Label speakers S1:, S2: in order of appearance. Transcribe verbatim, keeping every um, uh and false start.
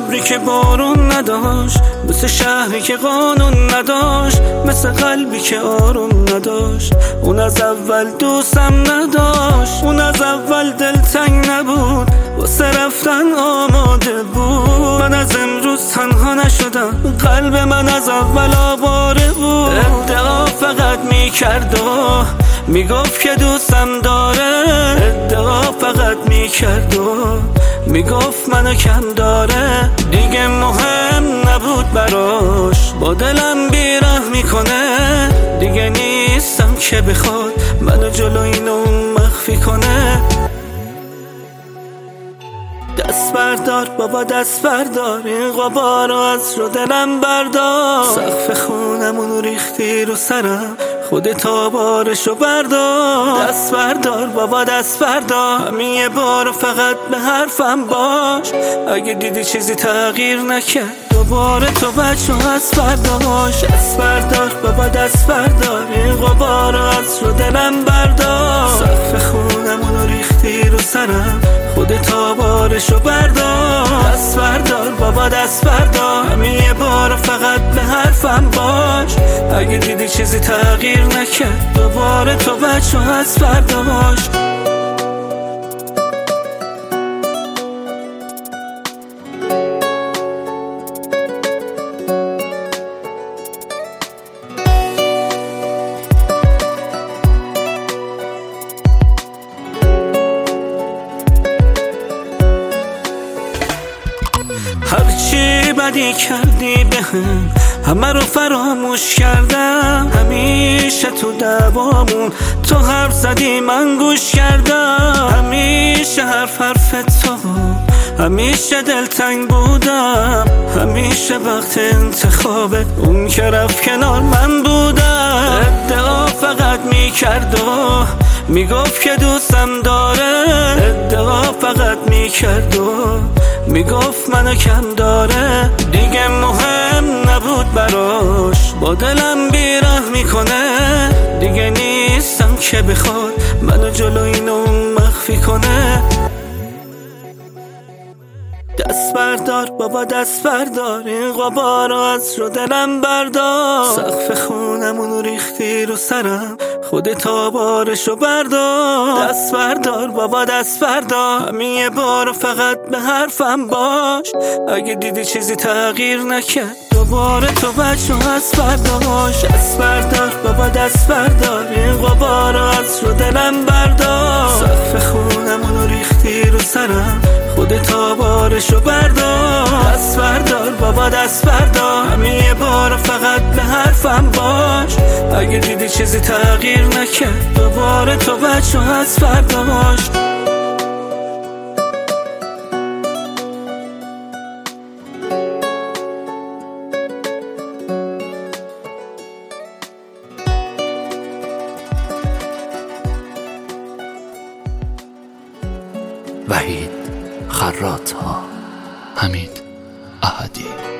S1: ابری که بارون نداشت، مثل شهری که قانون نداشت، مثل قلبی که آروم نداشت. اون از اول دوستم نداشت، اون از اول دلتنگ نبود، واسه رفتن آماده بود. من از امروز تنها نشدم، قلب من از اول آواره بود. ادعا فقط میکرد و میگفت که دوستم داره، ادعا فقط میکرد و میگفت منو کم داره. دیگه مهم نبود براش، با دلم بیره میکنه. دیگه نیستم که بخواد منو جلو اینو مخفی کنه. دست بردار بابا دست بردار، این غبارو از رو دلم بردار. سقف خونمونو ریختی رو سرم، خودت آبارشو بردار. دست بردار بابا دست بردار، همین یه بار فقط به حرفم باش. اگه دیدی چیزی تغییر نکرد، دوباره تو بچه هست برداشت. دست بردار بابا دست بردار، این غبارو از رو دلم بردار. سقف خونمونو ریختی رو سرم، خودت آبارشو بردار. دست بردار بابا دست بردار، همین یه بار فقط به حرفم باش. اگه دیدی چیزی تغییر نکرد، دوباره تو بچه هست برداشت. هرچی بدی کردی بهم، همه رو فراموش کردم. همیشه تو دعوامون تو حرف زدی من گوش کردم. همیشه حرف حرف تو، همیشه دلتنگ بودم. همیشه وقت انتخاب اون که رفت کنار من بودم. ادعا فقط میکرد و میگفت که دوستم داره، ادعا فقط میکرد و میگفت منو کم داره. دیگه مهم نبود براش، با دلم بیره میکنه. دیگه نیستم که بخواد منو جلو اینو مخفی کنه. دست بردار بابا دست بردار، این غبارو از رو دلم بردار. سقف خونمونو ریختی رو سرم، خودت آبارشو بردار. دست بردار بابا دست بردار، همین یه بار فقط به حرفم باش. اگه دیدی چیزی تغییر نکرد، دوباره تو بچه هست برداشت. دست بردار بابا دست بردار، این غبارو از رو دلم بردار. سقف خونمونو ریختی رو سرم، خودت آبارشو بردار. دست بردار بابا دست بردار، همین یه بار فقط به حرفم باش. اگه دیدی چیزی تغییر نکرد، دوباره تو بچه هست برداشت.
S2: وحید خراط‌ها، حمید احدی.